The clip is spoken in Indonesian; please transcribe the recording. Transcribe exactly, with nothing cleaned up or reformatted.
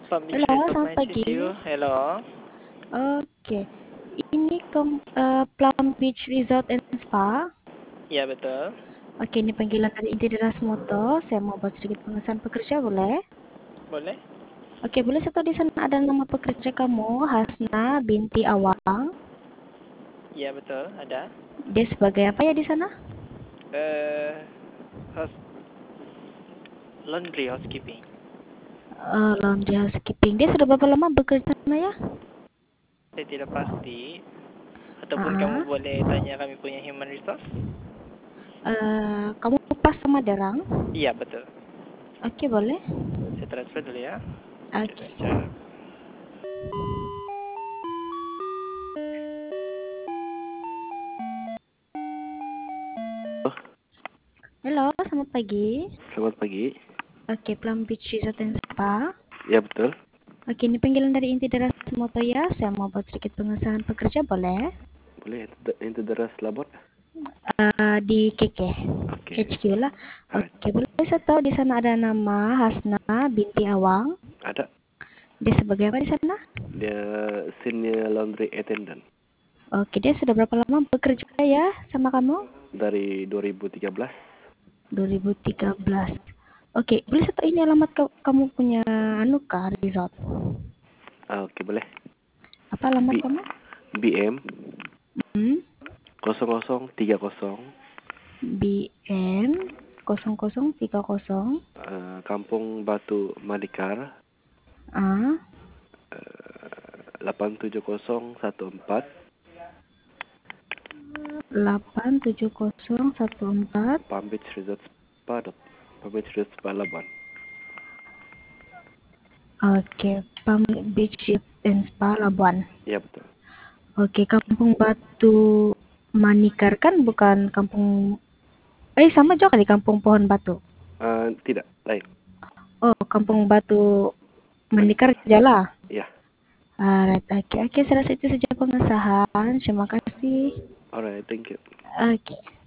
Palm Beach Halo, Resort selamat nine three pagi. zero. Hello. Oke, ini ke uh, Palm Beach Resort and Spa. Iya betul. Oke, ini panggilan dari Inti Deras Moto. Saya mau buat sedikit pengesahan pekerja, boleh? Boleh? Oke, boleh saya tahu di sana ada nama pekerja kamu, Hasna binti Awang. Iya betul, ada. Dia sebagai apa ya di sana? Eh, house laundry housekeeping. Uh, laundry housekeeping. Dia sudah berapa lama bekerja di sana ya? Saya tidak pasti. Ataupun Uh, kamu boleh tanya kami punya human resource. uh, kamu pas sama Derang? Iya betul. Oke, boleh. Saya transfer dulu ya. Oke. Kira-kira. Halo, selamat pagi. Selamat pagi. Oke, Palm Beach Resort and Spa. Ya betul. Oke, ini panggilan dari Inti Deras Moto ya. Saya mau buat sedikit pengesahan pekerja, boleh? Boleh itu deras labor. Uh, di K K, Oke. H Q lah. Alright. Oke, boleh saya tahu di sana ada nama Hasna binti Awang. Ada. Dia sebagai apa di sana? Dia senior laundry attendant Oke, dia sudah berapa lama bekerja ya sama kamu? dari dua ribu tiga belas. dua ribu tiga belas. Oke, boleh saya tahu ini alamat ka- kamu punya anu kah resort? Ah, Oke boleh. Apa alamat B kamu? BM Hmm? nol nol tiga nol B N nol nol tiga nol uh, Kampung Batu Madikar A uh, delapan tujuh nol satu empat delapan tujuh nol satu empat. Palm Beach Resort Spa. dot- Palm Beach Resort Spa Labuan. Oke, Palm Beach and Spa Labuan. Ya betul. Oke, Kampung Batu Manikar kan bukan kampung. Eh, sama juga di Kampung Pohon Batu. Uh, tidak lain. Oh, Kampung Batu Manikar Madikar. Jala. Ya. Alright, oke, oke, saya rasa itu saja pengesahan. Terima kasih. Alright, thank you. Oke.